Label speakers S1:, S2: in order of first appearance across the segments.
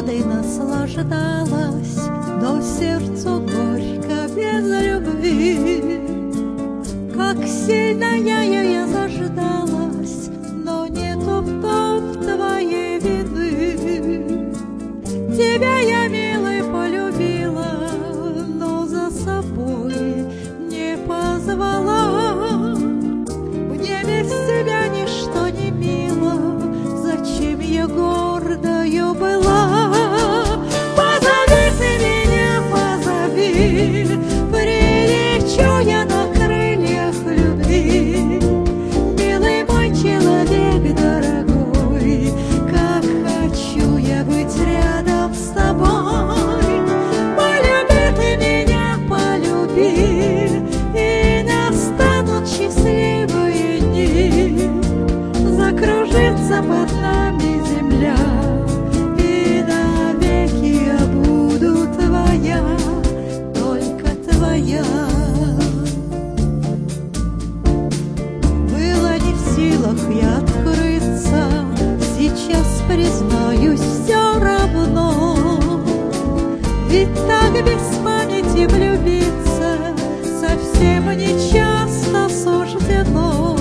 S1: свободой наслаждалась, но сердцу горько без любви. Как сильно я ее заждалась, но нету в том твоей вины. Тебя я, милый, полюбила, но за собой не позвала. Мне без тебя ничто не мило, зачем я гордою была? Позови ты меня, позови, прилечу я на крыльях любви. Милый мой человек дорогой, как хочу я быть рядом с тобой. Полюби ты меня, полюби, и настанут счастливые дни. Закружится под нами земля, и навеки я буду твоя, только твоя. Было не в силах я открыться, сейчас признаюсь, все равно. Ведь так без памяти влюбиться совсем нечасто суждено.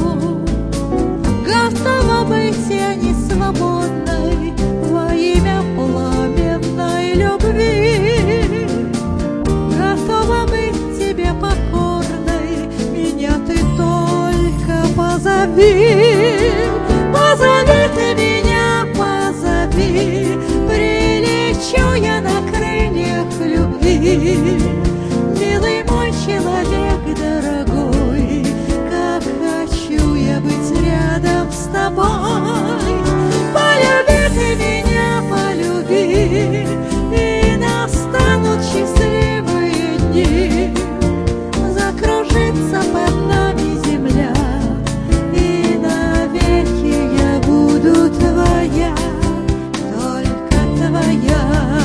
S1: Готова быть я не свободной во имя пламенной любви. Готова быть тебе покорной, меня ты только позови. Позови ты меня, позови, прилечу я на крыльях любви. Милый мой человек дорогой, как хочу я быть рядом с тобой. Полюби ты меня, полюби, и настанут счастливые дни. Закружится под нами земля, и навеки я буду твоя, только твоя.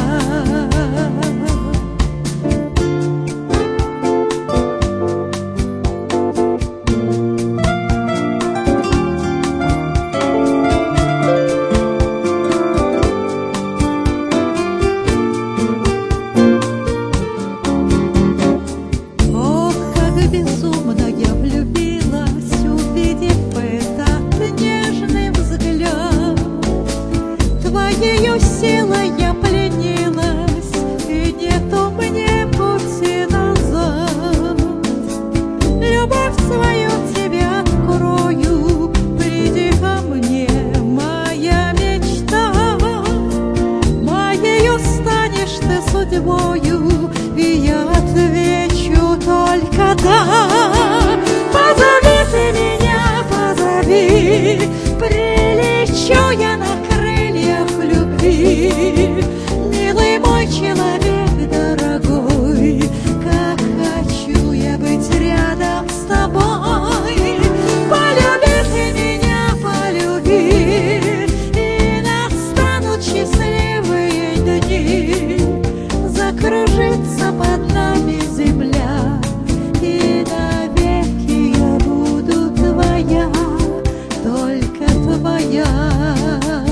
S1: Безумно я влюбилась, увидев этот нежный взгляд. Твоею силой я пленилась, и нету мне пути назад. Любовь свою тебе открою, приди ко мне, моя мечта. Моею станешь ты судьбою, и я отвечу только да. Позови ты меня, позови, прилечу я на крыльях любви. Милый мой человек дорогой, как хочу я быть рядом с тобой. Полюби ты меня, полюби, и настанут счастливые дни. Закружится под нами земля, и навеки я буду твоя, только твоя.